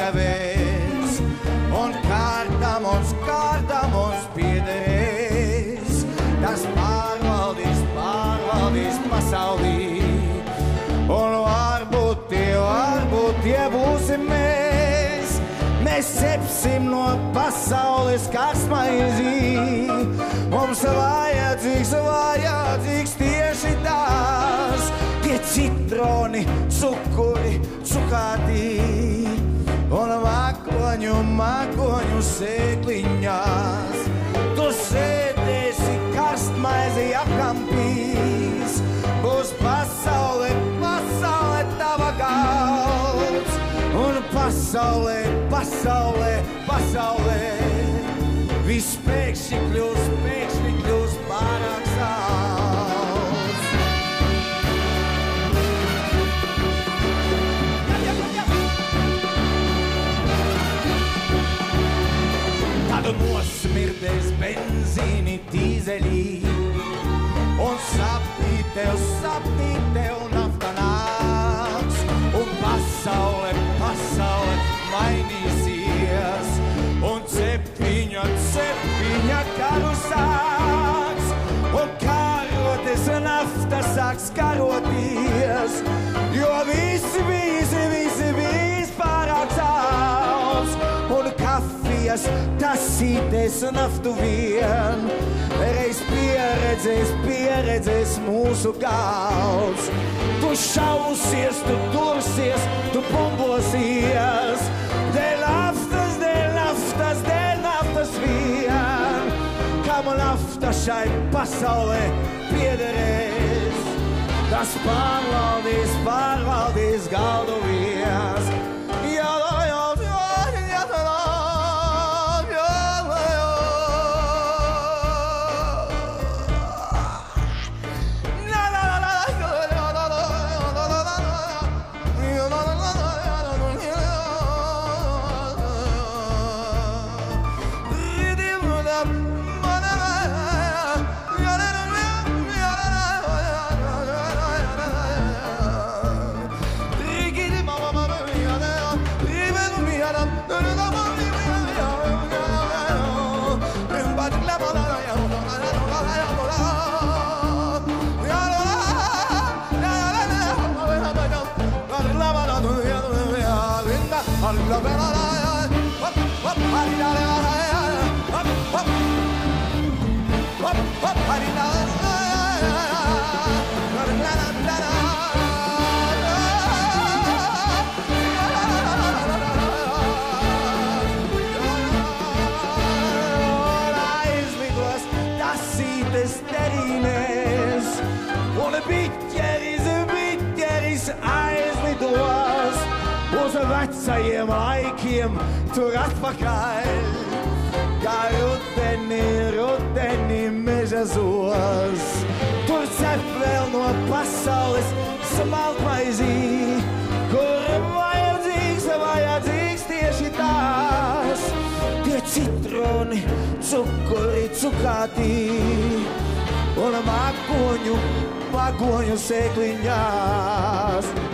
gavēs, un kārdamos piederēs. Tas pārvaldīs pasaulī, un varbūt tie būsim mēs. Mēs cepsim no pasaules karsmaizi. Mums vajadzīgs tieši tās. Tie citroni, cukuri, cukātī un mākoņu sēkliņās. Tu sēdēsi karstmaizi apkampīs. Būs pasaule tava galds. Un pasaulē viss pēkšņi kļūs pārāk sauls. Tad nosmirdēs benzīni dīzeļī, un sapnī tev nafta nāks, un pasaule mainīsies, un cepiņa karu sāks, un karotes nafta sāks karoties, jo viss pārāk sauls, un kafijas tasītes naftu vien, reiz pieredzēs mūsu galds. Tu šausies, tu dursies, tu bumbosies, dēļ naftas vien, kam nafta šai pasaulē piederēs, tas pārvaldīs galdu viens. Vecajiem laikiem tur atpakaļ, kā rudeni meža zos. Tur cep vēl no pasaules smalkmaizī, kur vajadzīgs tieši tās. Tie citroni, cukuri, cukātī un mākoņu sēkliņās.